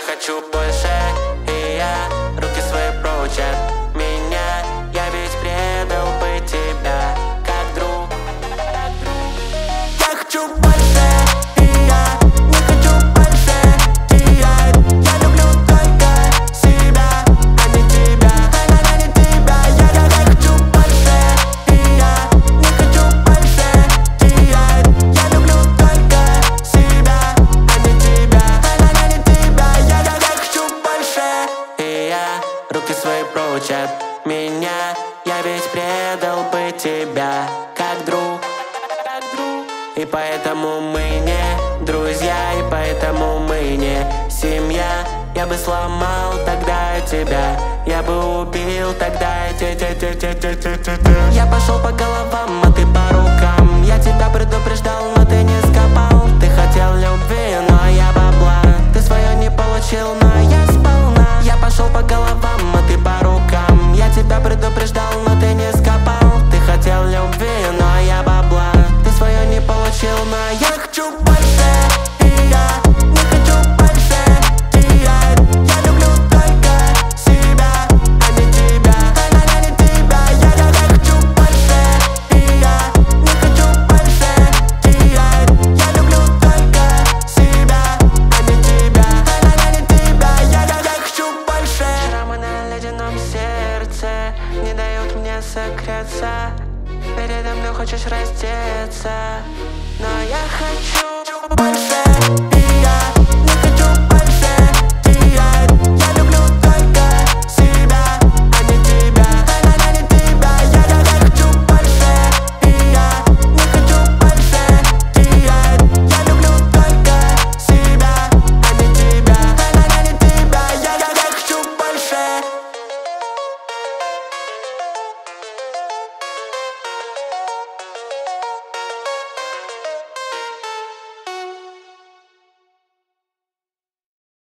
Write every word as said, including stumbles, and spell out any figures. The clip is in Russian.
хочу больше, и я руки свои прочь от меня. Я ведь предал бы тебя, как друг. Я хочу больше, и я не хочу больше терять. Я люблю только себя, а не тебя, а не тебя. Я, я, я хочу больше, и я не хочу больше терять. Я люблю только себя, а не тебя, а не тебя. Я, я, я хочу больше, и я руки свои прочь от меня. Я ведь предал бы тебя, как друг. И поэтому мы не друзья, и поэтому мы не семья. Я бы сломал тогда тебя, я бы убил тогда тебя. Я пошел по головам, а ты по рукам. Я тебя предупреждал, но ты не скопал. Ты хотел любви, но я бабла. Ты свое не получил, но я сполна. Я пошел по головам, а ты по рукам. Я тебя предупреждал, но ты не скопал. Ты хотел любви, но я бабла. Ты свое не получил, но я хочу больше, и я не хочу больше терять. Я люблю только себя, а не тебя, а не тебя. Я, я, я хочу больше, и я не хочу больше терять. Я люблю только себя, а не тебя, а не тебя. Я, я, я хочу больше. Шрамы на ледяном сердце не дают мне согреться. Передо мной хочешь раздеться, но я хочу больше.